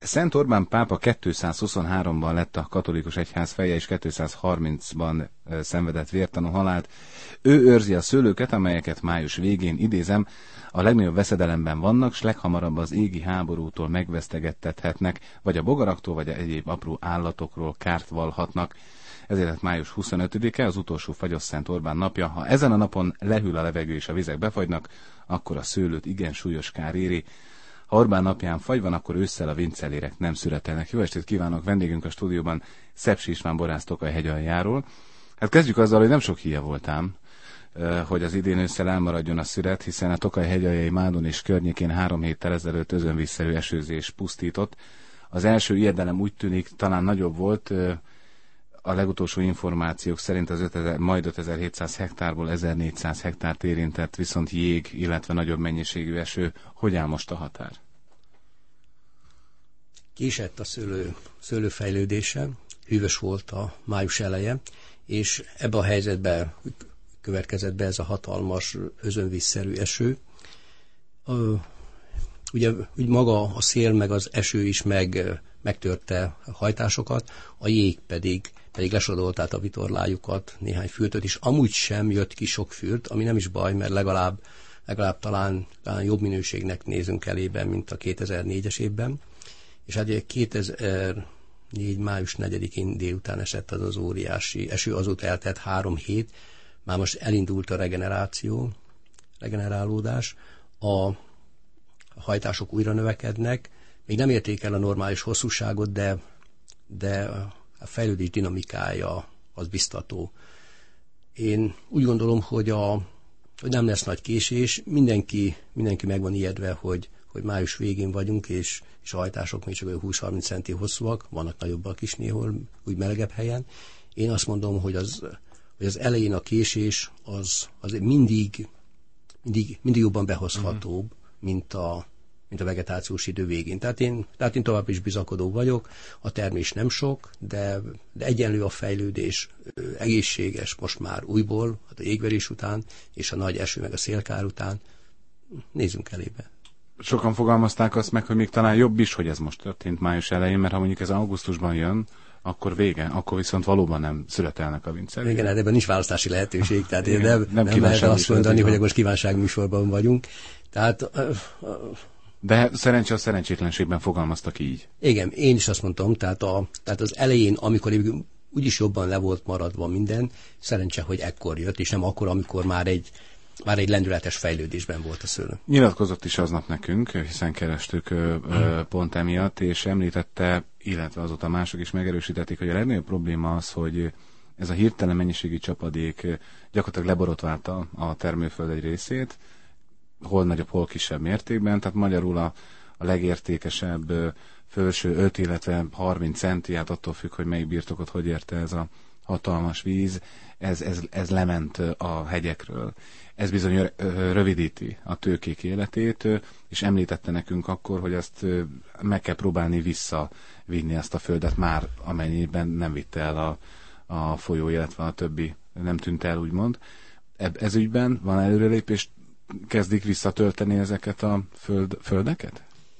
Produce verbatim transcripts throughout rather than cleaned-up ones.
Szent Orbán pápa kétszázhuszonháromban lett a katolikus egyház feje, és kétszázharmincban szenvedett vértanú halált. Ő őrzi a szőlőket, amelyeket május végén, idézem, a legnagyobb veszedelemben vannak, s leghamarabb az égi háborútól megvesztegettethetnek, vagy a bogaraktól, vagy a egyéb apró állatokról kárt valhatnak. Ezért lett május huszonötödike, az utolsó fagyos Szent Orbán napja. Ha ezen a napon lehűl a levegő és a vizek befagynak, akkor a szőlőt igen súlyos kár éri. Ha Orbán napján fagy van, akkor ősszel a vincellérek nem szüretelnek. Jó estét kívánok! Vendégünk a stúdióban Szepsi István borász Tokaj-hegy aljáról. Hát kezdjük azzal, hogy nem sok híja voltám, hogy az idén ősszel elmaradjon a szüret, hiszen a Tokaj-hegy aljai Mádon és környékén három héttel ezelőtt özönvízszerű esőzés pusztított. Az első ijedelem úgy tűnik talán nagyobb volt, a legutolsó információk szerint az ötezer, majd ötezer-hétszáz hektárból ezernégyszáz hektárt érintett, viszont jég, illetve nagyobb mennyiségű eső. Hogy áll most a határ? Késett a szőlő, szőlőfejlődése, hűvös volt a május eleje, és ebbe a helyzetbe következett be ez a hatalmas özönvízszerű eső. Ugye úgy maga a szél meg az eső is meg, megtörte a hajtásokat, a jég pedig, pedig lesodolta át a vitorlájukat, néhány fürtöt is. Amúgy sem jött ki sok fürt, ami nem is baj, mert legalább, legalább talán, talán jobb minőségnek nézünk elébe, mint a kétezer-négyes évben. És hát kétezer-négy május negyedikén délután esett az az óriási eső, azóta eltelt három hét, már most elindult a regeneráció, regenerálódás, a hajtások újra növekednek, még nem érték el a normális hosszúságot, de, de a fejlődés dinamikája az biztató. Én úgy gondolom, hogy, a, hogy nem lesz nagy késés, mindenki, mindenki meg van ijedve, hogy, hogy május végén vagyunk, és, és a hajtások még csak húsz-harminc centi hosszúak, vannak nagyobbak is néhol, úgy melegebb helyen. Én azt mondom, hogy az, hogy az elején a késés az, az mindig, mindig, mindig jobban behozhatóbb, uh-huh. mint a mint a vegetációs idő végén. Tehát én, tehát én tovább is bizakodó vagyok, a termés nem sok, de, de egyenlő a fejlődés, egészséges most már újból, hát a jégverés után, és a nagy eső meg a szélkár után. Nézzünk elébe. Sokan fogalmazták azt meg, hogy még talán jobb is, hogy ez most történt május elején, mert ha mondjuk ez augusztusban jön, akkor vége, akkor viszont valóban nem születelnek a vincellérek. Igen, hát ebben nincs választási lehetőség, tehát igen, nem, nem, nem lehet azt mondani, hogy most kívánságműsorban vagyunk. Tehát... De szerencsé a szerencsétlenségben fogalmaztak így. Igen, én is azt mondtam, tehát, a, tehát az elején, amikor úgyis jobban le volt maradva minden, szerencse, hogy ekkor jött, és nem akkor, amikor már egy, már egy lendületes fejlődésben volt a szőlő. Nyilatkozott is aznap nekünk, hiszen kerestük ö, ö, pont emiatt, és említette, illetve azóta mások is megerősítették, hogy a legnagyobb probléma az, hogy ez a hirtelen mennyiségű csapadék gyakorlatilag leborotválta a termőföld egy részét, hol nagyobb, hol kisebb mértékben, tehát magyarul a, a legértékesebb felső öt, illetve harminc centi, hát attól függ, hogy melyik birtokot hogy érte ez a hatalmas víz, ez, ez, ez lement a hegyekről. Ez bizony rövidíti a tőkék életét, és említette nekünk akkor, hogy ezt meg kell próbálni visszavinni ezt a földet már, amennyiben nem vitte el a, a folyó, illetve a többi nem tűnt el, úgymond. Ez ügyben van előrelépés, kezdik visszatölteni ezeket a föld, földeket?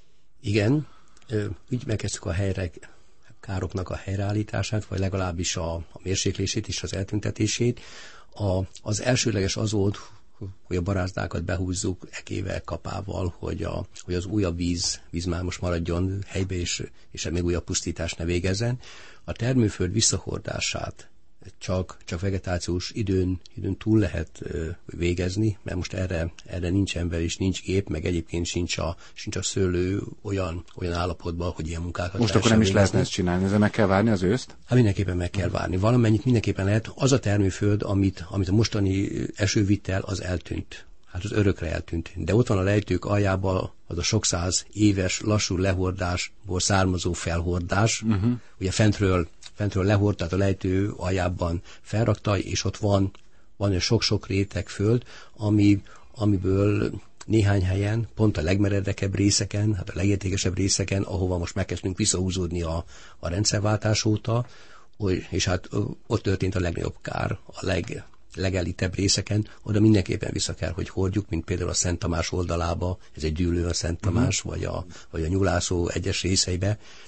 Igen, úgy megkezdtük a helyre, károknak a helyreállítását, vagy legalábbis a, a mérséklését és az eltüntetését. A, az elsőleges az volt, hogy a barázdákat behúzzuk ekével, kapával, hogy, a, hogy az újabb víz, víz már most maradjon helybe, és, és még újabb pusztítás ne végezzen. A termőföld visszahordását csak, csak vegetációs időn, időn túl lehet ö, végezni, mert most erre, erre nincs ember és nincs gép, meg egyébként sincs a, sincs a szőlő olyan, olyan állapotban, hogy ilyen munkákat most akkor nem is lehetne ezt csinálni, ezzel meg kell várni az őszt? Hát mindenképpen meg kell várni. Valamennyit mindenképpen lehet. Az a termőföld, amit, amit a mostani eső vitt el, az eltűnt. Hát az örökre eltűnt. De ott van a lejtők aljában az a sok száz éves lassú lehordásból származó felhordás. Uh-huh. Ugye fentről fentről lehord, tehát a lejtő aljában felrakta, és ott van, van egy sok-sok réteg föld, ami, amiből néhány helyen, pont a legmeredekebb részeken, hát a legértékesebb részeken, ahova most megkezdünk visszahúzódni a, a rendszerváltás óta, és hát ott történt a legnagyobb kár, a, leg, legelitebb részeken, oda mindenképpen vissza kell, hogy hordjuk, mint például a Szent Tamás oldalába, ez egy dűlő a Szent Tamás, uh-huh. vagy, a, vagy a Nyulászó egyes részeibe.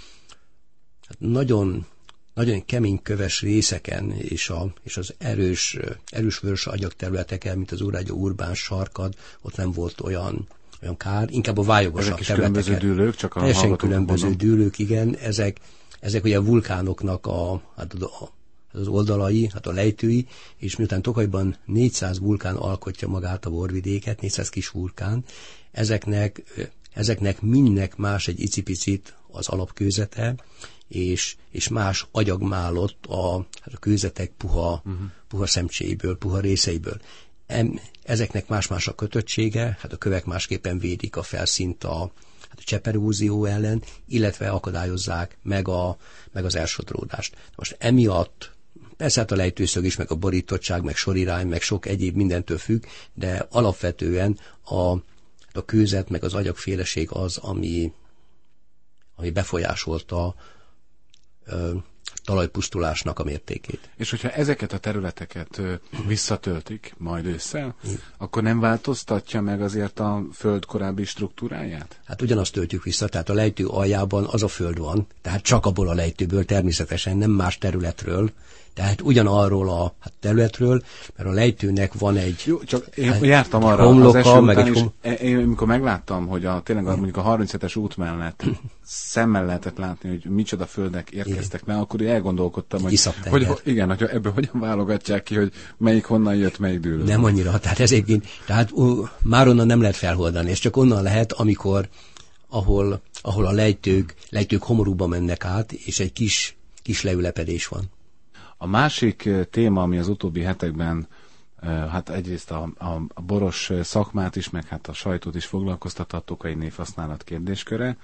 Hát nagyon, nagyon kemény köves részeken, és, a, és az erős, erős vörös agyagterületeken, mint az Órágya Urbán sarkad, ott nem volt olyan, olyan kár, inkább a vályogosabb területeken. Ezek is különböző dűlők, csak a teljesen különböző mondom. dűlők, igen, ezek, ezek ugye a vulkánoknak a, hát a az oldalai, hát a lejtői, és miután Tokajban négyszáz vulkán alkotja magát a borvidéket, négyszáz kis vulkán, ezeknek, ezeknek mindnek más egy icipicit az alapkőzete, és, és más agyagmálott a, hát a kőzetek puha, uh-huh. puha szemcséiből, puha részeiből. Em, ezeknek más-más a kötöttsége, hát a kövek másképpen védik a felszínt a, hát a cseperózió ellen, illetve akadályozzák meg, a, meg az elsodródást. Most emiatt persze hát a lejtőszög is, meg a borítottság, meg sorirány, meg sok egyéb mindentől függ, de alapvetően a, a kőzet, meg az agyagféleség az, ami, ami befolyásolta a talajpusztulásnak a mértékét. És hogyha ezeket a területeket ö, visszatöltik majd ősszel, mm. akkor nem változtatja meg azért a föld korábbi struktúráját? Hát ugyanazt töltjük vissza, tehát a lejtő aljában az a föld van, tehát csak abból a lejtőből természetesen, nem más területről, tehát ugyanarról a hát területről, mert a lejtőnek van egy... Jó, csak én hát, jártam arra homloka, az eső meg után, egy hom... és én amikor megláttam, hogy a, tényleg a, mondjuk a harminchetes út mellett szemmel lehetett látni, hogy micsoda földek érkeztek meg, akkor elgondolkodtam, hogy, hogy igen, hogy ebből hogyan válogatják ki, hogy melyik honnan jött, melyik dűlő. Nem annyira, tehát ez egyébként, tehát uh, már onnan nem lehet felholdani, és csak onnan lehet, amikor, ahol, ahol a lejtők, lejtők homorúba mennek át, és egy kis, kis leülepedés van. A másik téma, ami az utóbbi hetekben, hát egyrészt a, a, a boros szakmát is, meg hát a sajtót is foglalkoztatta, a tokai névhasználat kérdésköre.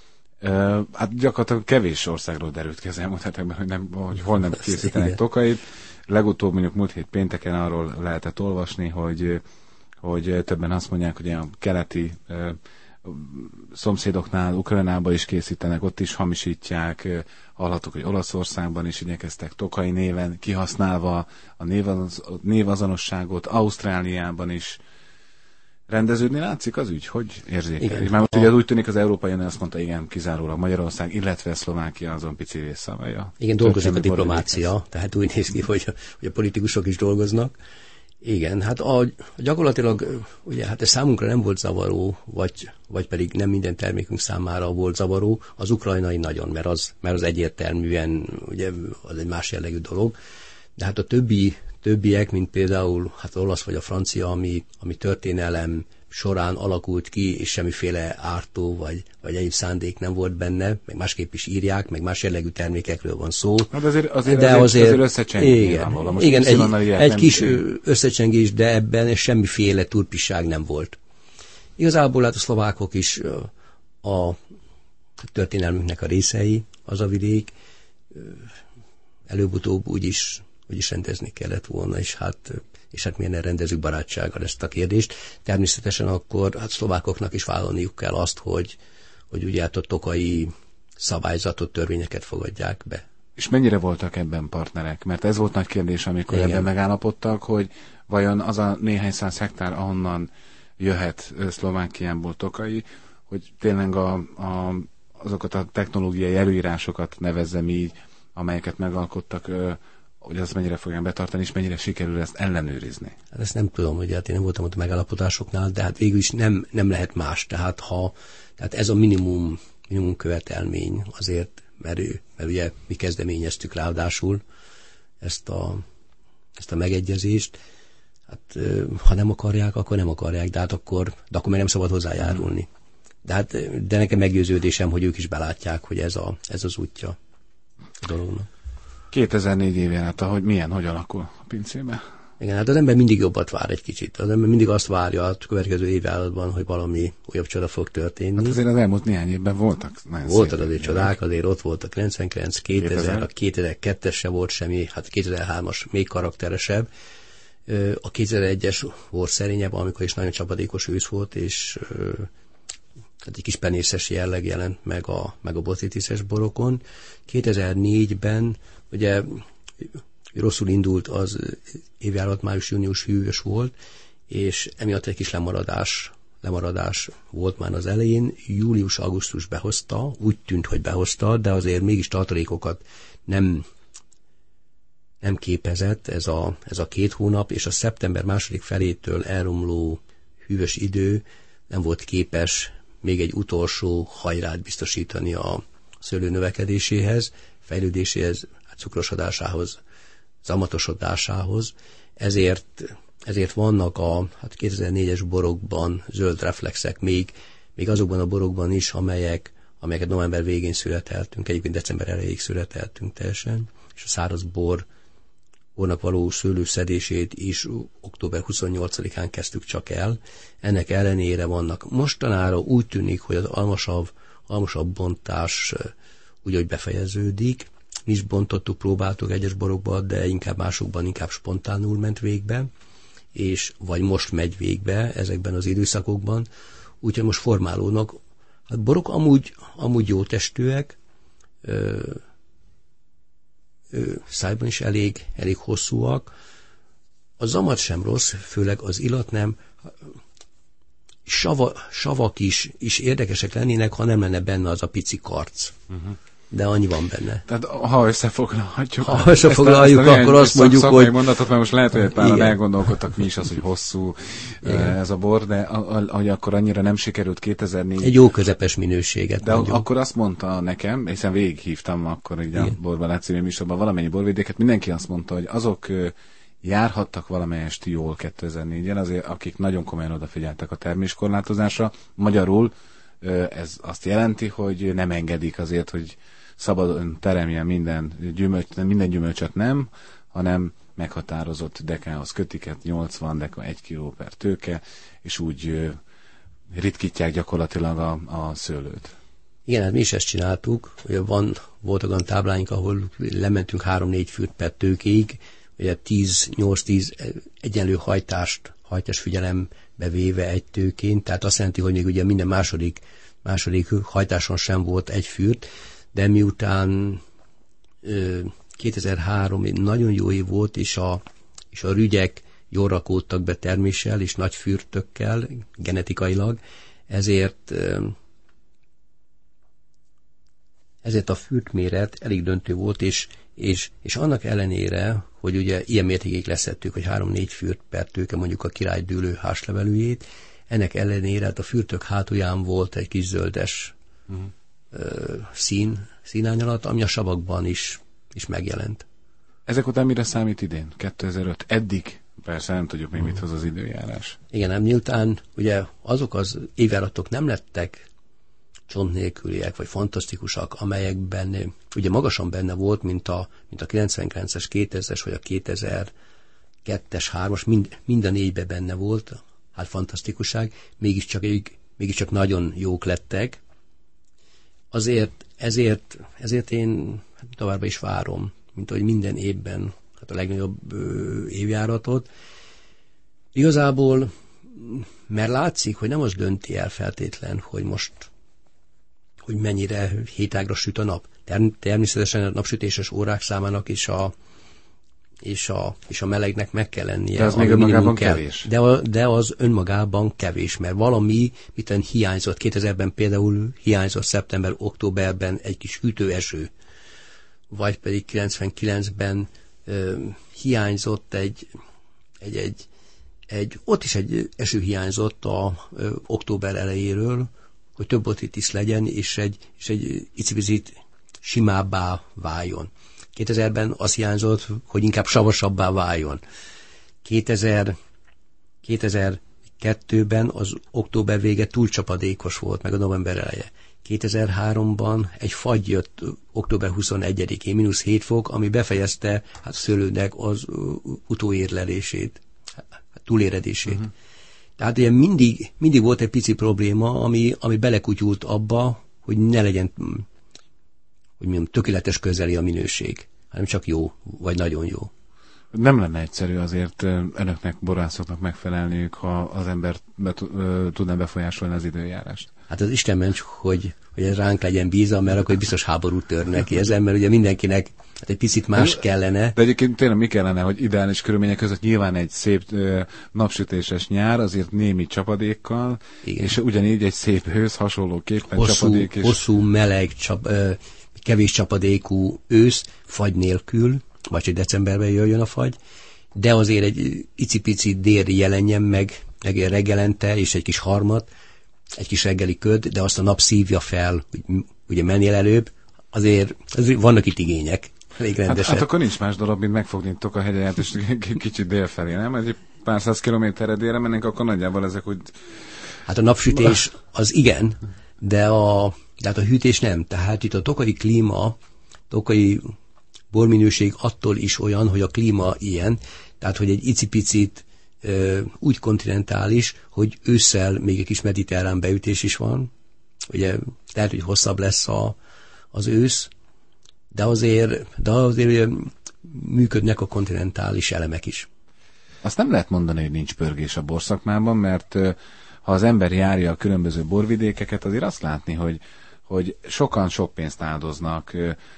Hát gyakorlatilag kevés országról derült ki az elmúlt hetekben, hogy, nem, hogy hol nem készítenek tokait. Legutóbb mondjuk múlt hét pénteken arról lehetett olvasni, hogy, hogy többen azt mondják, hogy a keleti szomszédoknál, Ukrajnában is készítenek, ott is hamisítják, hallhatok, hogy Olaszországban is igyekeztek tokai néven, kihasználva a névaz, névazonosságot, Ausztráliában is. Rendeződni látszik az ügy? Hogy érzékelik? Már most ugye úgy tűnik, az Európai Unió azt mondta, igen, kizárólag Magyarország, illetve Szlovákia azon pici részszavaja. Igen, dolgozik a diplomácia, tehát úgy néz ki, hogy a, hogy a politikusok is dolgoznak. Igen, hát a, gyakorlatilag ugye, hát ez számunkra nem volt zavaró, vagy, vagy pedig nem minden termékünk számára volt zavaró, az ukrajnai nagyon, mert az, mert az egyértelműen ugye, az egy más jellegű dolog, de hát a többi, többiek, mint például hát az olasz vagy a francia, ami, ami történelem során alakult ki, és semmiféle ártó vagy, vagy egyéb szándék nem volt benne, meg másképp is írják, meg más jellegű termékekről van szó. Hát azért, azért, de azért, azért, azért összecsengés. Igen, igen egy, egy kis én... összecsengés, de ebben semmiféle turpiság nem volt. Igazából hát a szlovákok is a történelmünknek a részei, az a vidék, előbb-utóbb úgyis, úgyis rendezni kellett volna, és hát és hát miért ne rendezzük barátsággal ezt a kérdést. Természetesen akkor hát szlovákoknak is vállalniuk kell azt, hogy, hogy ugye hát a tokai szabályzatot, törvényeket fogadják be. És mennyire voltak ebben partnerek? Mert ez volt nagy kérdés, amikor igen. ebben megállapodtak, hogy vajon az a néhány száz hektár, ahonnan jöhet Szlovákiából tokai, hogy tényleg a, a, azokat a technológiai előírásokat nevezzem így, amelyeket megalkottak, hogy azt mennyire fogják betartani, és mennyire sikerül ezt ellenőrizni? Hát ezt nem tudom, hogy hát én nem voltam ott a megállapodásoknál, de hát végül is nem, nem lehet más. Tehát, ha, tehát ez a minimum, minimum követelmény azért, mert, ő, mert ugye mi kezdeményeztük ráadásul ezt a, ezt a megegyezést. Hát ha nem akarják, akkor nem akarják, de hát akkor, de akkor meg nem szabad hozzájárulni. De, hát, de nekem meggyőződésem, hogy ők is belátják, hogy ez, a, ez az útja a dolognak. kétezer-négy évén át, hogy milyen, hogy alakul a pincébe? Igen, hát az ember mindig jobbat vár egy kicsit. Az ember mindig azt várja a következő évjáratban, hogy valami újabb csoda fog történni. Hát azért az elmúlt néhány évben voltak. Voltak azért csodák, azért ott volt a kilencvenkilenc, kétezer, a kétezer-kettes se volt semmi, hát a kétezer-hármas még karakteresebb. A kétezer-egyes volt szerényebb, amikor is nagyon csapadékos ősz volt, és hát egy kis penészes jelleg jelent meg a, meg a botrytises borokon. kétezer-négyben ugye rosszul indult, az évjárat május-június hűvös volt, és emiatt egy kis lemaradás, lemaradás volt már az elején. Július-augusztus behozta, úgy tűnt, hogy behozta, de azért mégis tartalékokat nem, nem képezett ez a, ez a két hónap, és a szeptember második felétől elromló hűvös idő nem volt képes még egy utolsó hajrát biztosítani a szőlő növekedéséhez, fejlődéséhez, cukrosodásához, zamatosodásához. Ezért, ezért vannak a hát kétezer-négyes borokban zöld reflexek, még, még azokban a borokban is, amelyek, amelyeket november végén születeltünk, egyébként december elejéig születeltünk teljesen, és a száraz bor, bornak való szőlőszedését is október huszonnyolcadikán kezdtük csak el. Ennek ellenére vannak. Mostanára úgy tűnik, hogy az almasav, almasabb bontás úgy, hogy befejeződik. Mi is bontottuk, próbáltuk egyes borokba, de inkább másokban inkább spontánul ment végbe, és vagy most megy végbe ezekben az időszakokban. Úgyhogy most formálódnak. Hát borok amúgy, amúgy jó testűek, ö, ö, szájban is elég, elég hosszúak. A zamat sem rossz, főleg az illat nem. Sava, savak is, is érdekesek lennének, ha nem lenne benne az a pici karc. Uh-huh. De annyi van benne. Tehát ha összefoglalhatjuk, ha összefoglaljuk ezt a, ezt akkor azt mondjuk, hogy... mondatot, mert most lehet, hogy egy páran elgondolkodtak, mi is az, hogy hosszú igen. ez a bor, de hogy akkor annyira nem sikerült kétezer-négy. Egy jó közepes minőséget. De mondjuk. Akkor azt mondta nekem, hiszen végighívtam akkor így a Borbarát című műsorban valamennyi borvidéket, mindenki azt mondta, hogy azok járhattak valamelyest jól kétezer-négyen, azért akik nagyon komolyan odafigyeltek a terméskorlátozásra. Magyarul ez azt jelenti, hogy nem engedik azért, hogy szabadon teremjen minden gyümölcs, minden gyümölcsöt nem, hanem meghatározott dekához kötiket, nyolcvan deka, egy kiló per tőke, és úgy ritkítják gyakorlatilag a, a szőlőt. Igen, hát mi is ezt csináltuk, hogy van, voltak olyan tábláink, ahol lementünk három-négy fűrt per tőkéig, ugye tíz-nyolc-tíz egyenlő hajtást, hajtás figyelembe véve egy tőkén, tehát azt jelenti, hogy még ugye minden második, második hajtáson sem volt egy fürt, de miután ö, kétezer-három nagyon jó év volt, és a, és a rügyek jól rakódtak be terméssel, és nagy fürtökkel, genetikailag, ezért ö, ezért a fürtméret elég döntő volt, és, és, és annak ellenére, hogy ugye ilyen mértékig leszettük, hogy három-négy fürt per tőke, mondjuk a királydűlő házlevelűjét, ennek ellenére hát a fürtök hátulján volt egy kis zöldes uh-huh. ö, szín, színányalat, ami a savakban is, is megjelent. Ezek után mire számít idén? kétezer-öt? Eddig? Persze nem tudjuk még, mit hoz az időjárás. Igen, nem nyíltán, ugye azok az évjáratok nem lettek csont nélküliek, vagy fantasztikusak, amelyekben ugye magasan benne volt, mint a, mint a kilencvenkilences, kétezres, vagy a kétezer-kettes, hármas, mind, mind a négyben benne volt, hát fantasztikusság, mégiscsak, mégiscsak nagyon jók lettek. Azért, ezért, ezért én továbbra is várom, mint ahogy minden évben hát a legnagyobb ö, évjáratot. Igazából, mert látszik, hogy nem az dönti el feltétlen, hogy most hogy mennyire hétágra süt a nap. Természetesen a napsütéses órák számának és a, és a, és a melegnek meg kell lennie. De az még önmagában kell. Kevés. De, a, de az önmagában kevés, mert valami, mit hiányzott. kétezerben például hiányzott szeptember-októberben egy kis hűtőeső, vagy pedig kilencvenkilencben ö, hiányzott egy, egy, egy, egy, ott is egy eső hiányzott a ö, október elejéről, hogy több otitis legyen, és egy, és egy icipicit simábbá váljon. kétezerben az hiányzott, hogy inkább savasabbá váljon. kétezer, kétezer-kettőben az október vége túl csapadékos volt, meg a november eleje. kétezer-háromban egy fagy jött október huszonegyedikén, mínusz hét fok, ami befejezte hát szőlőnek az utóérlelését, túléredését. Uh-huh. Tehát ilyen mindig, mindig volt egy pici probléma, ami, ami belekutyult abba, hogy ne legyen, hogy mondjam, tökéletes közeli a minőség, hanem csak jó, vagy nagyon jó. Nem lenne egyszerű azért önöknek, borászoknak megfelelniük, ha az ember be, tudná befolyásolni az időjárást. Hát az Isten ments, hogy, hogy ez ránk legyen bízva, mert akkor biztos háborút törnek ki ezen, mert ugye mindenkinek hát egy picit más kellene. De egyébként tényleg mi kellene, hogy ideális körülmények között nyilván egy szép ö, napsütéses nyár, azért némi csapadékkal, igen. És ugyanígy egy szép ősz hasonlóképpen hosszú, csapadék. És... Hosszú, meleg, csap, ö, kevés csapadékú ősz, fagy nélkül, vagy hogy decemberben jöjjön a fagy, de azért egy icipici dél jelenjen meg, meg reggelente, és egy kis harmat, egy kis reggeli köd, de azt a nap szívja fel, hogy ugye menjél előbb, azért, azért vannak itt igények, elég rendesek. Hát, hát akkor nincs más dolog, mint megfogni Tokahegyet, és kicsit délfelé, nem? Egy pár száz kilométerre délre mennénk, akkor nagyjából ezek úgy... Hát a napsütés az igen, de a, de hát a hűtés nem. Tehát itt a tokai klíma, tokai borminőség attól is olyan, hogy a klíma ilyen, tehát hogy egy icipicit ö, úgy kontinentális, hogy ősszel még egy kis mediterrán beütés is van. Ugye lehet, hogy hosszabb lesz a, az ősz, de azért, de azért ugye, működnek a kontinentális elemek is. Azt nem lehet mondani, hogy nincs pörgés a borszakmában, mert ha az ember járja a különböző borvidékeket, azért azt látni, hogy, hogy sokan sok pénzt áldoznak,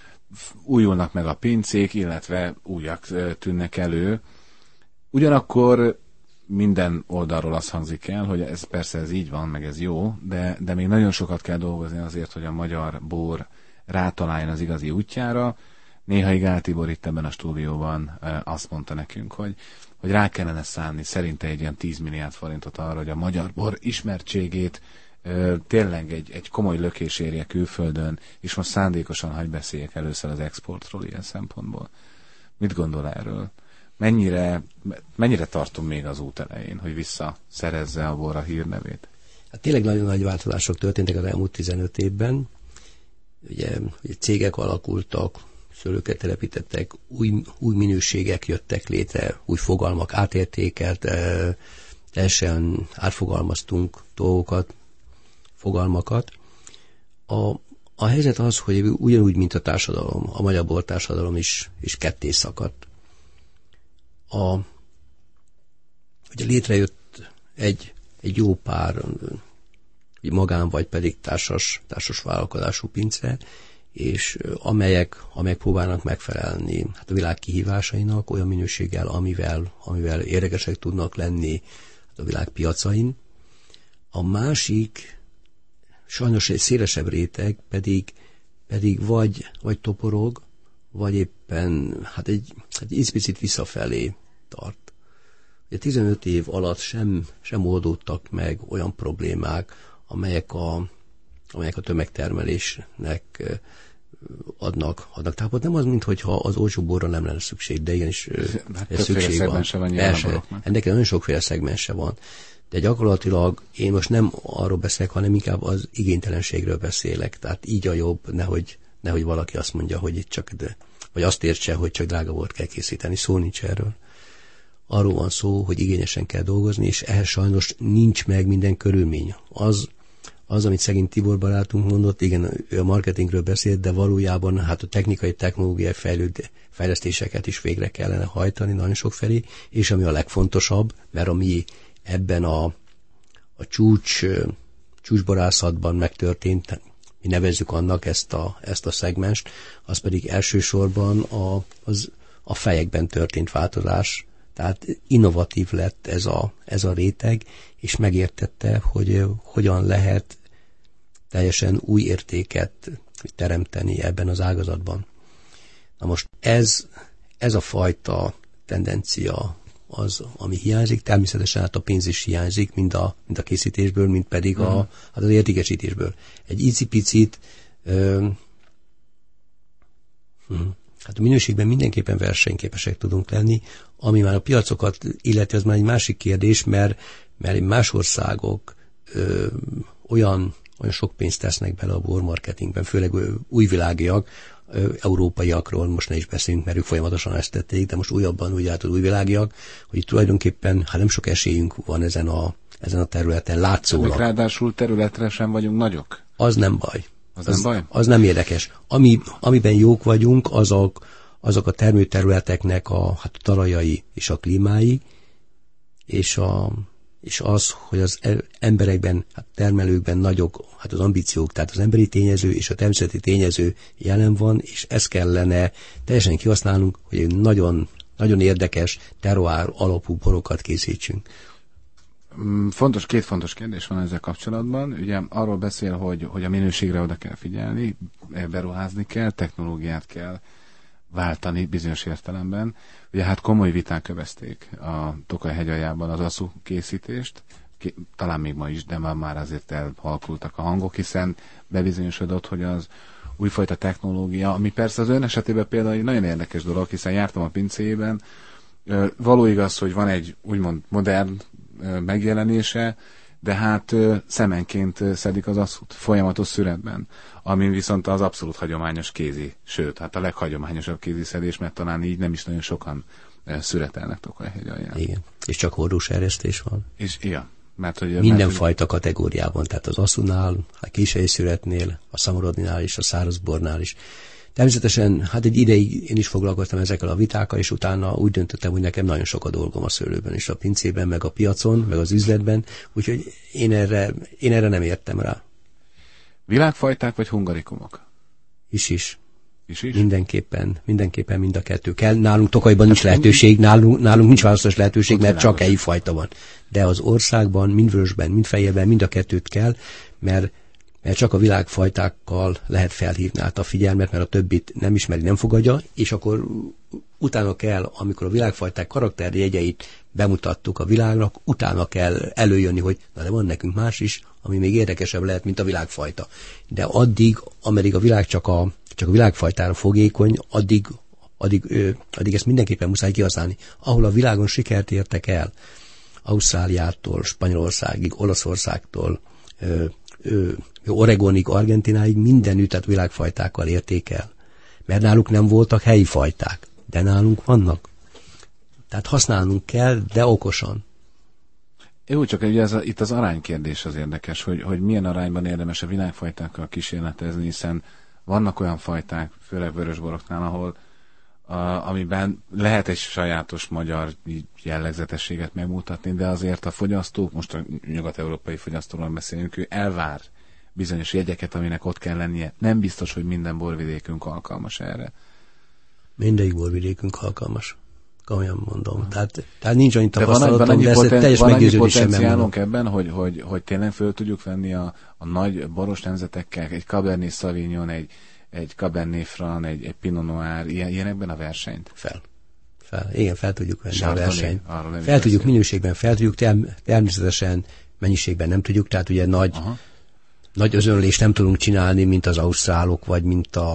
újulnak meg a pincék, illetve újak tűnnek elő. Ugyanakkor minden oldalról azt hangzik el, hogy ez persze ez így van, meg ez jó, de, de még nagyon sokat kell dolgozni azért, hogy a magyar bor rátaláljon az igazi útjára. Néha Gál Tibor itt ebben a stúdióban azt mondta nekünk, hogy, hogy rá kellene szánni szerinte egy ilyen tíz milliárd forintot arra, hogy a magyar bor ismertségét tényleg egy, egy komoly lökés érje külföldön, és most szándékosan hagy beszéljek először az exportról ilyen szempontból. Mit gondol erről? Mennyire, mennyire tartom még az út elején, hogy visszaszerezze a bor a hírnevét? Hát tényleg nagyon nagy változások történtek az elmúlt tizenöt évben. Ugye, ugye cégek alakultak, szőlőket telepítettek, új, új minőségek jöttek létre, új fogalmak, átértékelt, teljesen átfogalmaztunk dolgokat, fogalmakat. A, a helyzet az, hogy ugyanúgy, mint a társadalom, a magyar bortársadalom is, is ketté szakadt. A, ugye létrejött egy, egy jó pár magán vagy pedig társas, társas vállalkozású pince, és amelyek, amelyek próbálnak megfelelni hát a világ kihívásainak olyan minőséggel, amivel, amivel érdekesek tudnak lenni hát a világ piacain. A másik, sajnos egy szélesebb réteg pedig, pedig vagy, vagy toporog, vagy éppen hát egy, egy icipicit visszafelé tart. Ugye tizenöt év alatt sem, sem oldódtak meg olyan problémák, amelyek a, amelyek a tömegtermelésnek adnak, adnak tápot. Nem az, mintha az olcsó borra nem lenne szükség, de igenis hát szükség van. van Persze, ennek nagyon sokféle szegmense van. De gyakorlatilag én most nem arról beszélek, hanem inkább az igénytelenségről beszélek. Tehát így a jobb, nehogy, nehogy valaki azt mondja, hogy itt csak, de, vagy azt értse, hogy csak drága bort kell készíteni. Szó nincs erről. Arról van szó, hogy igényesen kell dolgozni, és ehhez sajnos nincs meg minden körülmény. Az, az, amit szegény Tibor barátunk mondott, igen, ő a marketingről beszélt, de valójában hát a technikai, technológiai fejlőd, fejlesztéseket is végre kellene hajtani nagyon sok felé, és ami a legfontosabb, mert ami ebben a, a csúcs, csúcsborászatban megtörtént, mi nevezzük annak ezt a, ezt a szegmest, az pedig elsősorban a, az, a fejekben történt változás, tehát innovatív lett ez a, ez a réteg, és megértette, hogy hogyan lehet teljesen új értéket teremteni ebben az ágazatban. Na most ez, ez a fajta tendencia az, ami hiányzik, természetesen hát a pénz is hiányzik, mind a, mind a készítésből, mind pedig a, mm. hát az értékesítésből. Egy icipicit ö, hm, hát a minőségben mindenképpen versenyképesek tudunk lenni, ami már a piacokat illeti, az már egy másik kérdés, mert, mert más országok ö, olyan, olyan sok pénzt tesznek bele a bormarketingben, főleg ö, újvilágiak, ö, európaiakról most ne is beszélünk, mert ők folyamatosan ezt tették, de most újabban úgy állt az újvilágiak, hogy tulajdonképpen hát nem sok esélyünk van ezen a, ezen a területen, látszólag. Ráadásul területre sem vagyunk nagyok. Az nem baj. Az, az nem baj? Az nem érdekes. Ami, amiben jók vagyunk, azok, azok a termőterületeknek a, hát a talajai és a klímái, és, a, és az, hogy az emberekben, hát termelőkben nagyok, hát az ambíciók, tehát az emberi tényező és a természeti tényező jelen van, és ezt kellene teljesen kihasználnunk, hogy egy nagyon, nagyon érdekes terroár alapú borokat készítsünk. Fontos, két fontos kérdés van ezzel kapcsolatban. Ugye arról beszél, hogy, hogy a minőségre oda kell figyelni, beruházni kell, technológiát kell váltani bizonyos értelemben. Ugye hát komoly viták övezték a Tokaj hegyaljában az aszú készítést, talán még ma is, de már, már azért elhalkultak a hangok, hiszen bebizonyosodott, hogy az újfajta technológia, ami persze az ön esetében például egy nagyon érdekes dolog, hiszen jártam a pincéjében, való igaz, hogy van egy úgymond modern megjelenése, de hát szemenként szedik az aszút folyamatos szüretben, ami viszont az abszolút hagyományos kézi, sőt, hát a leghagyományosabb kéziszedés, mert talán így nem is nagyon sokan szüretelnek Tokaj-hegyalján. Igen, és csak hordós eresztés van. És ja, mert hogy... Mindenfajta kategóriában, tehát az aszunál, a kései szüretnél, a szamorodinál és a szárazbornál is. Természetesen, hát egy ideig én is foglalkoztam ezekkel a vitákkal, és utána úgy döntöttem, hogy nekem nagyon sok a dolgom a szőlőben, és a pincében, meg a piacon, meg az üzletben, úgyhogy én erre, én erre nem értem rá. Világfajták vagy hungarikumok? Is is. Is is? Mindenképpen, mindenképpen mind a kettő kell. Nálunk Tokajban nincs lehetőség, nálunk, nálunk nincs választás lehetőség, mert csak helyi fajta van. De az országban, mind Vörösben, mind Fejérben, mind a kettőt kell, mert mert csak a világfajtákkal lehet felhívni át a figyelmet, mert a többit nem ismeri, nem fogadja, és akkor utána kell, amikor a világfajták karakterjegyeit bemutattuk a világnak, utána kell előjönni, hogy na de van nekünk más is, ami még érdekesebb lehet, mint a világfajta. De addig, ameddig a világ csak a, csak a világfajtára fogékony, addig, addig, ö, addig ezt mindenképpen muszáj kihasználni. Ahol a világon sikert értek el, Ausztráliától, Spanyolországig, Olaszországtól, ö, ö, Oregonig, Argentináig mindenütt, tehát világfajtákkal érték el. Mert náluk nem voltak helyi fajták, de nálunk vannak. Tehát használnunk kell, de okosan. Jó, csak ugye ez a, itt az aránykérdés az érdekes, hogy, hogy milyen arányban érdemes a világfajtákkal kísérletezni, hiszen vannak olyan fajták, főleg vörösboroknál, ahol a, amiben lehet egy sajátos magyar jellegzetességet megmutatni, de azért a fogyasztók, most a nyugat-európai fogyasztóról beszélünk, ő elvár bizonyos jegyeket, aminek ott kell lennie. Nem biztos, hogy minden borvidékünk alkalmas erre. Mindegyik borvidékünk alkalmas. Komolyan mondom. Tehát, tehát nincs annyi tapasztalatom, de, de ez poten, teljes meggyőződésem. Van annyi potenciálunk ebben, hogy, hogy, hogy tényleg föl tudjuk venni a, a nagy boros nemzetekkel, egy Cabernet Sauvignon, egy, egy Cabernet Franc, egy, egy Pinot Noir, ilyen, ilyenekben a versenyt? Fel. Fel. Igen, fel tudjuk venni Sártani, a versenyt. Fel tudjuk minőségben, fel tudjuk, természetesen mennyiségben nem tudjuk, tehát ugye nagy, Aha. nagy özönlést nem tudunk csinálni, mint az ausztrálok, vagy mint a,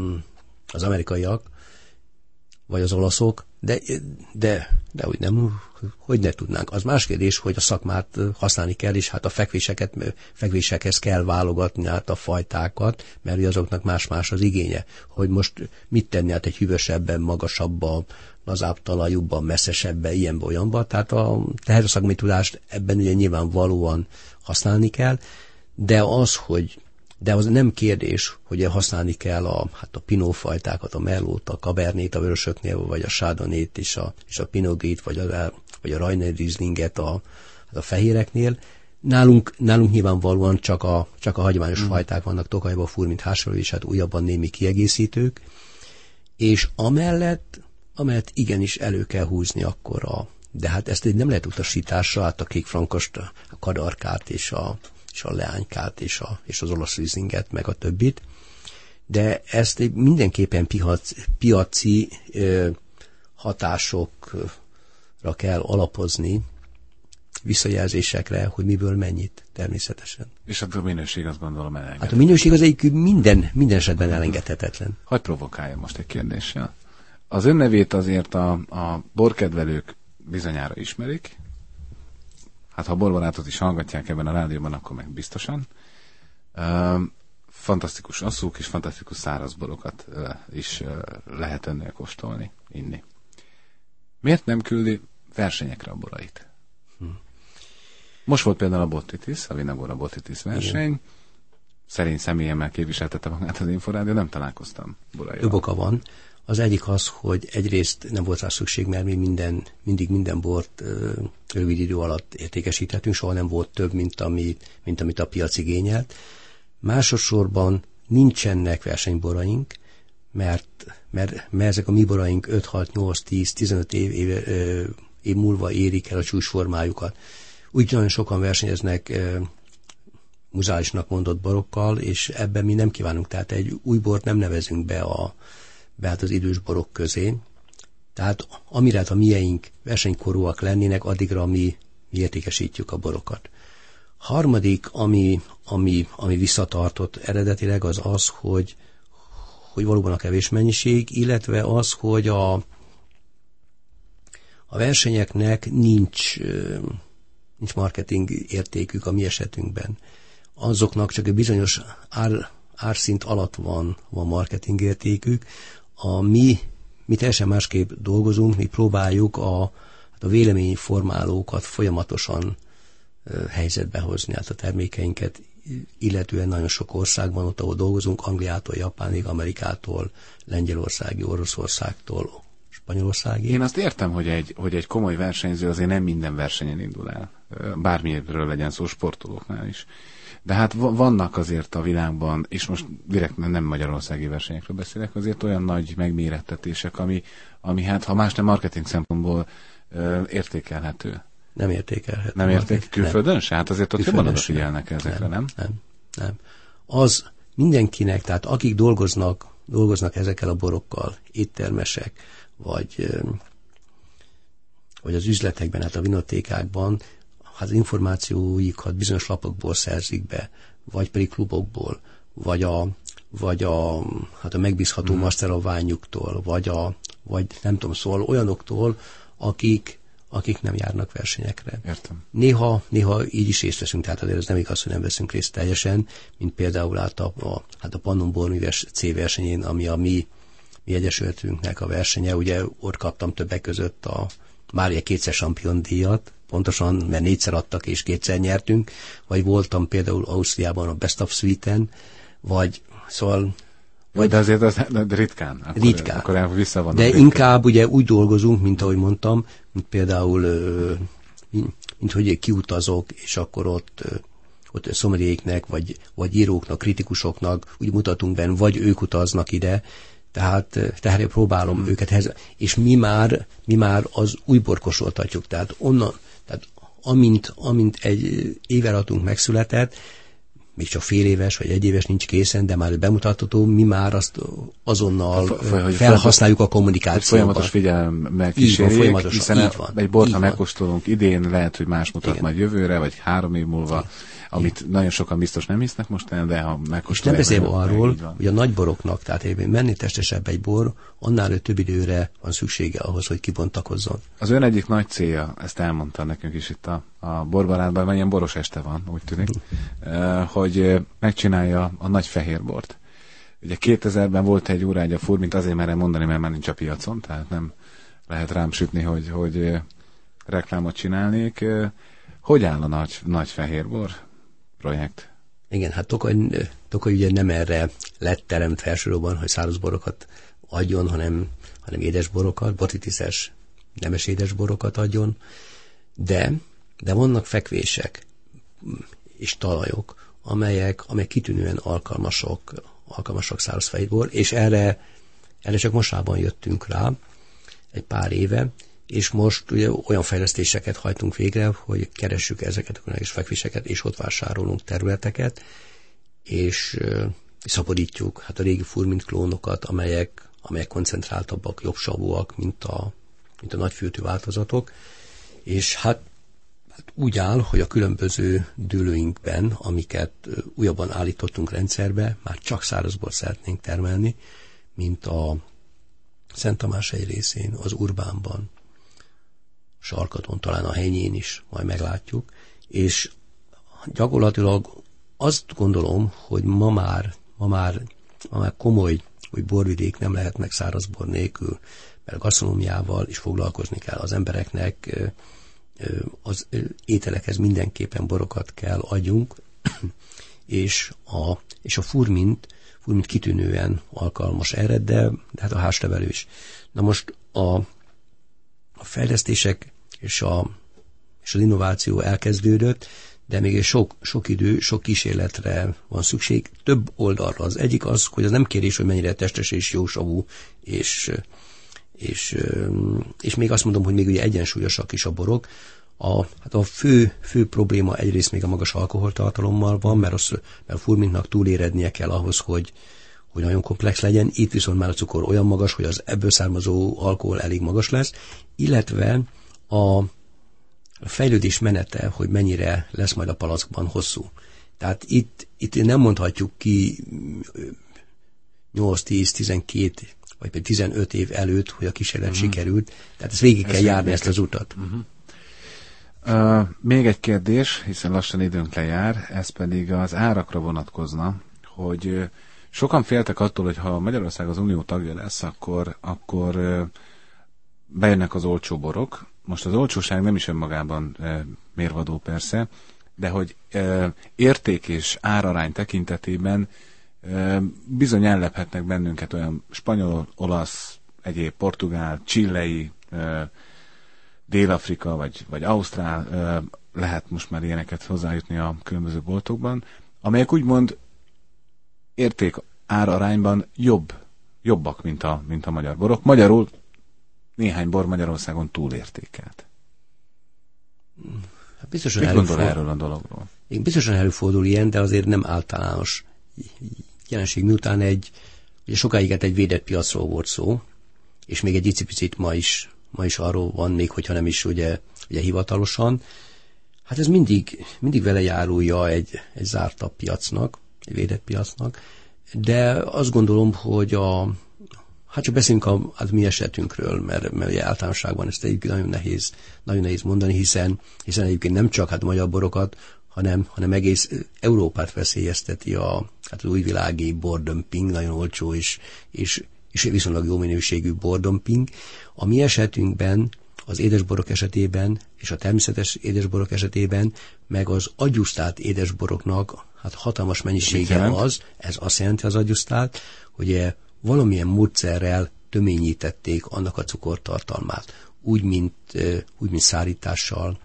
az amerikaiak, vagy az olaszok, de, de, de hogy nem, hogy ne tudnánk. Az más kérdés, hogy a szakmát használni kell, és hát a fekvéseket, fekvésekhez kell válogatni át a fajtákat, mert ugye azoknak más-más az igénye. Hogy most mit tenni át egy hűvösebben, magasabban, lazább talajúbban, messzesebben, ilyenbe, olyanba. Tehát a teherszakmai tudást ebben ugye nyilvánvalóan használni kell, de az, hogy De az nem kérdés, hogy használni kell a, hát a Pinot fajtákat, a Merlot, a Cabernét a vörösöknél, vagy a Chardonnay-t és a, és a Pinot Gris-t, vagy a, vagy a Rainer Rieslinget a, a fehéreknél. Nálunk, nálunk nyilvánvalóan csak a, csak a hagyományos mm. fajták vannak, Tokajba, Fur, mint Hársfelől, és hát újabban némi kiegészítők. És amellett, amellett igenis elő kell húzni akkor a, de hát ezt nem lehet utasításra, hát a kékfrankost, a kadarkát és a és a leánykát, és, a, és az olasz Rieslinget, meg a többit. De ezt mindenképpen piac, piaci ö, hatásokra kell alapozni, visszajelzésekre, hogy miből mennyit, természetesen. És a minőség azt gondolom elengedhetetlen. Hát a minőség az egyik minden, minden esetben elengedhetetlen. Hadd provokáljam most egy kérdéssel. Az ön nevét azért a, a borkedvelők bizonyára ismerik. Hát ha a borbarátot is hallgatják ebben a rádióban, akkor meg biztosan. Uh, fantasztikus asszúk és fantasztikus szárazborokat uh, is uh, lehet önnél kóstolni, inni. Miért nem küldi versenyekre a borait? Hm. Most volt például a Bottitis, a Vinagora Bottitis verseny. Igen. Szerény személyemmel képviseltette magát az Inforádió, nem találkoztam boraival. Több oka van. Az egyik az, hogy egyrészt nem volt rá szükség, mert mi minden, mindig minden bort ö, rövid idő alatt értékesíthetünk, soha nem volt több, mint, ami, mint amit a piac igényelt. Másodszorban nincsenek versenyboraink, mert, mert, mert ezek a mi boraink öt, hat, nyolc, tíz, tizenöt év, év, év, év múlva érik el a csúcsformájukat. Úgy nagyon sokan versenyeznek ö, muzálisnak mondott borokkal, és ebben mi nem kívánunk. Tehát egy új bort nem nevezünk be, a, be hát az idős borok közé. Tehát amire a mieink versenykorúak lennének, addigra mi, mi értékesítjük a borokat. Harmadik, ami, ami, ami visszatartott eredetileg, az az, hogy, hogy valóban a kevés mennyiség, illetve az, hogy a, a versenyeknek nincs, nincs marketing értékük a mi esetünkben. Azoknak csak egy bizonyos ár, árszint alatt van, van marketing értékük. A mi, mi teljesen másképp dolgozunk, mi próbáljuk a, a véleményformálókat folyamatosan ö, helyzetbe hozni, hát a termékeinket, illetően nagyon sok országban, ott ahol dolgozunk, Angliától, Japánig, Amerikától, Lengyelországig, Oroszországtól, Spanyolországig. Én azt értem, hogy egy, hogy egy komoly versenyző azért nem minden versenyen indul el. Bármiről legyen szó, sportolóknál is. De hát vannak azért a világban, és most direkt nem magyarországi versenyekről beszélek, azért olyan nagy megmérettetések, ami, ami hát, ha más nem marketing szempontból ö, értékelhető. Nem értékelhető. Nem érték külföldön se? Hát azért ott jobban odafigyelnek ezekre, nem? Nem, nem. Az mindenkinek, tehát akik dolgoznak, dolgoznak ezekkel a borokkal, éttermesek, vagy, vagy az üzletekben, hát a vinotékákban, hát az információikat bizonyos lapokból szerzik be, vagy pedig klubokból, vagy a, vagy a, hát a megbízható mm. masteroványuktól, vagy a, vagy nem tudom, szóval olyanoktól, akik, akik nem járnak versenyekre. Értem. Néha, néha így is részt veszünk, tehát azért ez nem igaz, hogy nem veszünk részt teljesen, mint például hát a, a, hát a Pannon Borműves C versenyén, ami a mi, mi egyesületünknek a versenye, ugye ott kaptam többek között a Mária kétszer sampion díjat, pontosan, mert négyszer adtak és kétszer nyertünk, vagy voltam például Ausztriában a Best of Sweden, vagy szóval... Vagy de azért az de ritkán. Akkor, ritkán. Akkor visszavonnak. De ritkán. Inkább ugye úgy dolgozunk, mint ahogy mondtam, mint például, mint hogy kiutazok, és akkor ott, ott szomeliéknek, vagy, vagy íróknak, kritikusoknak úgy mutatunk benne, vagy ők utaznak ide, tehát, tehát próbálom hmm. őket, és mi már, mi már az új borkosoltatjuk, tehát onnan, tehát amint, amint egy évjáratunk megszületett, még csak fél éves vagy egy éves nincs készen, de már bemutatható, mi már azt azonnal hát, felhasználjuk a kommunikációban. Folyamatos figyelemmel kísérjék, hiszen így van, egy bort, ha megkóstolunk idén, lehet, hogy más mutat igen. majd jövőre, vagy három év múlva, igen. amit igen. nagyon sokan biztos nem hisznek most, de ha megkóstolják... És nem beszélve arról, hogy a nagy boroknak, tehát éppen menni testesebb egy bor, annál ő több időre van szüksége ahhoz, hogy kibontakozzon. Az ön egyik nagy célja, ezt elmondta nekünk is itt a, a borbarátban, mert ilyen boros este van, úgy tűnik, hogy megcsinálja a nagy fehérbort. Ugye kétezerben volt egy órágya furmint, azért merem mondani, mert már nincs a piacon, tehát nem lehet rám sütni, hogy, hogy reklámot csinálnék. Hogy áll a nagy, nagy fehérbor projekt? Igen, hát Tokaj, Tokaj ugye nem erre lett teremtve elsősorban, hogy száraz borokat adjon, hanem, hanem édesborokat, botitiszes, nemes édesborokat adjon, de, de vannak fekvések és talajok, amelyek, amelyek kitűnően alkalmasok, alkalmasok száraz fehérbor, és erre, erre csak mostában jöttünk rá, egy pár éve, és most ugye olyan fejlesztéseket hajtunk végre, hogy keressük ezeket a különleges fekvéseket, és ott vásárolunk területeket, és uh, szabadítjuk hát a régi furmint klónokat, amelyek, amelyek koncentráltabbak, jobbsavúak, mint a, mint a nagyfültű változatok, és hát, hát úgy áll, hogy a különböző dőlőinkben, amiket uh, újabban állítottunk rendszerbe, már csak szárazbort szeretnénk termelni, mint a Szent Tamás egy részén, az Urbánban, Sarkaton, talán a Henyén is, majd meglátjuk, és gyakorlatilag azt gondolom, hogy ma már, ma már, ma már komoly, hogy borvidék nem lehet meg szárazbor nélkül, mert gasztronómiával is foglalkozni kell az embereknek, az ételekhez mindenképpen borokat kell adjunk, és a, és a furmint, furmint kitűnően alkalmas erre, de, de hát a házlevelő is. Na most a, a fejlesztések és, a, és az innováció elkezdődött, de még egy sok, sok idő, sok kísérletre van szükség, több oldalra. Az egyik az, hogy az nem kérdés, hogy mennyire testes és jósavú, és, és, és még azt mondom, hogy még ugye egyensúlyosak is a borok. A, hát a fő, fő probléma egyrészt még a magas alkoholtartalommal van, mert, az, mert a furmintnak túlérednie kell ahhoz, hogy, hogy nagyon komplex legyen. Itt viszont már a cukor olyan magas, hogy az ebből származó alkohol elég magas lesz, illetve a a fejlődés menete, hogy mennyire lesz majd a palackban hosszú. Tehát itt, itt nem mondhatjuk ki nyolc, tíz, tizenkét vagy pedig tizenöt év előtt, hogy a kísérlet uh-huh. sikerült. Tehát ezt végig kell járni, ezt az utat. Uh-huh. Uh, még egy kérdés, hiszen lassan időnk lejár, ez pedig az árakra vonatkozna, hogy uh, sokan féltek attól, hogy ha Magyarország az Unió tagja lesz, akkor, akkor uh, bejönnek az olcsó borok. Most az olcsóság nem is önmagában e, mérvadó persze, de hogy e, érték és árarány tekintetében e, bizony ellephetnek bennünket olyan spanyol, olasz, egyéb portugál, chilei, e, Dél-Afrika vagy, vagy ausztrál, e, lehet most már ilyeneket hozzájutni a különböző boltokban, amelyek úgymond érték árarányban jobb, jobbak, mint a, mint a magyar borok. Magyarul néhány bor Magyarországon túlértékelt. Hát biztosan Mit gondol előfordul, erről a dologról? Biztosan előfordul ilyen, de azért nem általános jelenség, miután egy, ugye sokáig egy védett piacról volt szó, és még egy icipicit ma is, ma is arról van, még hogyha nem is ugye, ugye hivatalosan. Hát ez mindig, mindig vele járulja egy, egy zártabb piacnak, egy védett piacnak, de azt gondolom, hogy a Hát csak beszélünk a, a mi esetünkről, mert, mert ugye általánosságban ezt egyébként nagyon nehéz, nagyon nehéz mondani, hiszen, hiszen egyébként nem csak hát magyar borokat, hanem, hanem egész Európát veszélyezteti a, hát az újvilági bordömping, nagyon olcsó és, és, és viszonylag jó minőségű bordömping. A mi esetünkben, az édesborok esetében és a természetes édesborok esetében, meg az adjusztált édesboroknak hát hatalmas mennyisége az, ez azt jelenti az adjusztált, hogy valamilyen módszerrel töményítették annak a cukortartalmát. Úgy, mint, úgy, mint szárítással,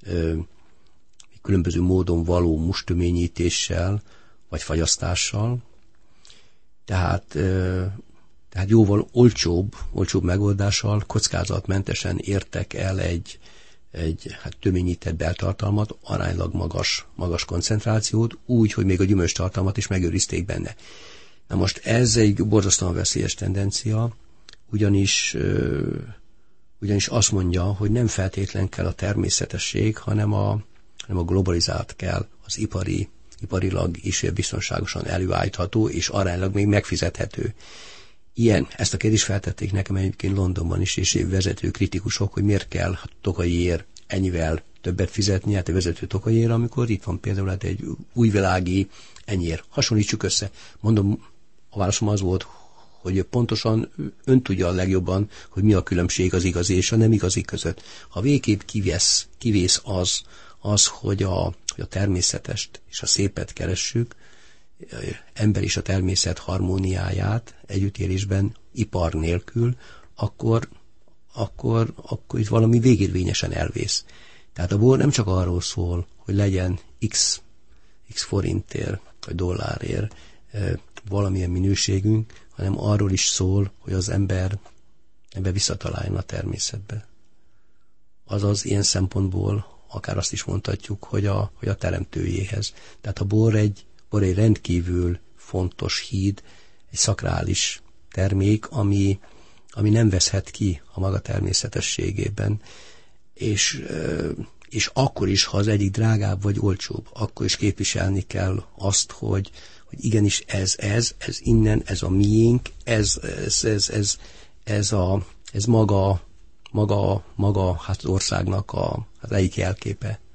különböző módon való musttöményítéssel, vagy fagyasztással. Tehát, tehát jóval olcsóbb, olcsóbb megoldással, kockázatmentesen értek el egy, egy hát töményített beltartalmat, aránylag magas, magas koncentrációt, úgy, hogy még a gyümölcstartalmat is megőrizték benne. Na most ez egy borzasztóan veszélyes tendencia, ugyanis, ugyanis azt mondja, hogy nem feltétlen kell a természetesség, hanem a, hanem a globalizált kell, az ipari, iparilag is biztonságosan előállítható, és aránylag még megfizethető. Ilyen, ezt a kérdést feltették nekem egyébként Londonban is, és vezető kritikusok, hogy miért kell Tokaiért ennyivel többet fizetni, hát a vezető Tokaiért, amikor itt van például hát egy újvilági ennyiért. Hasonlítsuk össze. Mondom, a válaszom az volt, hogy pontosan ön tudja a legjobban, hogy mi a különbség az igazi és a nem igazi között. Ha végképp kivész, kivész az, az hogy, a, hogy a természetest és a szépet keressük, ember és a természet harmóniáját együttélésben ipar nélkül, akkor, akkor, akkor itt valami végérvényesen elvész. Tehát a bor nem csak arról szól, hogy legyen x, x forintért, vagy dollárért e, valamilyen minőségünk, hanem arról is szól, hogy az ember, ember visszataláljon a természetbe. Azaz ilyen szempontból akár azt is mondhatjuk, hogy a, hogy a teremtőjéhez. Tehát a bor egy, bor egy rendkívül fontos híd, egy szakrális termék, ami, ami nem veszhet ki a maga természetességében. És, és akkor is, ha az egyik drágább vagy olcsóbb, akkor is képviselni kell azt, hogy, hogy igenis ez, ez, ez innen, ez a miénk, ez, ez, ez, ez, ez, a, ez maga, maga, maga hát az országnak a, az egyik jelképe.